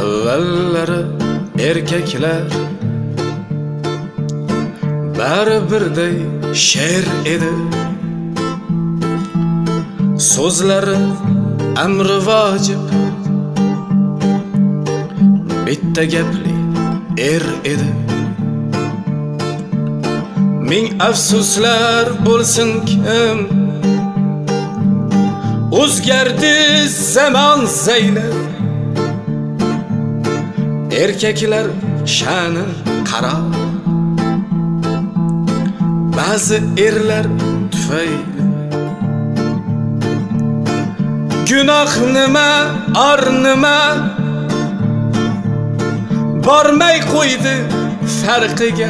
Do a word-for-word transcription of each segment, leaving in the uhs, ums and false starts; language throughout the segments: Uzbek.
Avvallari erkaklar bari birday sher edi. So'zlari amri vojib, bitta gapli er edi. Ming afsuslar bo'lsin kim o'zgardi zamon zaylab. Erkaklar sha'ni qaro, ba'zi erlar tufayli. Gunoh nima, or nima, bormay qo'ydi farqiga.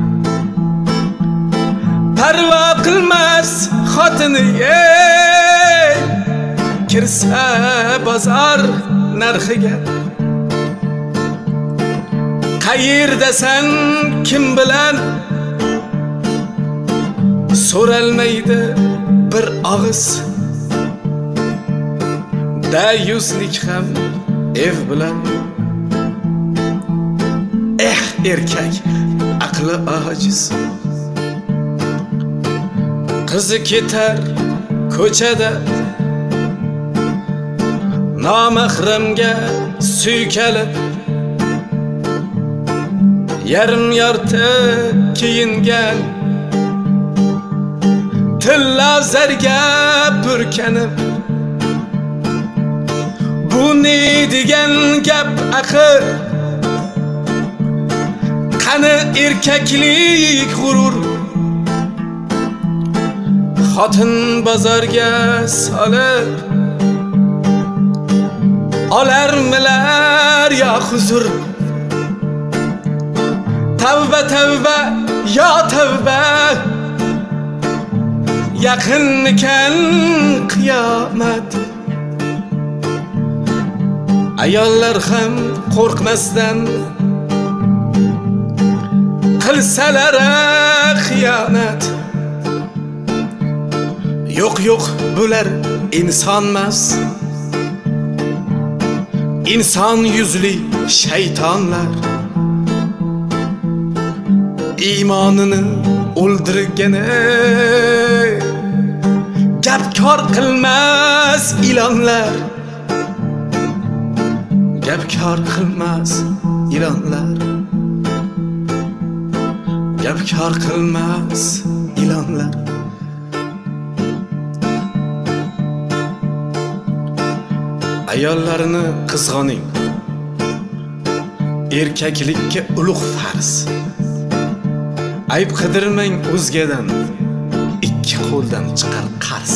Parvo qilmas xotini, ey kirsa bozor narxiga. Qayerdasan, kim bilan so'ralmaydi bir og'iz. Dayuslik ham ev bilan. Eh erkak aqli ojiz, qizi ketar ko'chada nomahramga suykalib. Yarim yorti kiyingan tilla zarga burkanib. Bu ne degan gap axir? Qani erkaklik g'urur? Xotin bozorga solib olarmilar yo huzur? Tavba tavba yo tavba, yaqin ekan qiyomat. Ayollar ham qo'rqmasdan qilsalar xiyonat. Yo'q yo'q, bular insonmas, inson yuzli shaytonlar. Iymonini o'ldirgani gap kor qilmas ilonlar. Gap kor qilmas ilonlar. Gap kor qilmas ilonlar. Ayollarni qizg'oning, erkaklikka ulug' farz. Ayb qidirmang o'zgadan, ikki qo'ldan chiqar qarz.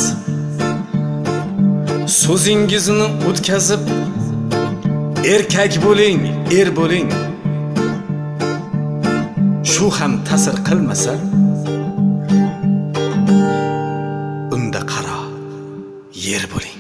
So'zingizni o'tkazib erkak bo'ling, er bo'ling. Shu ham ta'sir qilmasa, unda qaro yer bo'ling.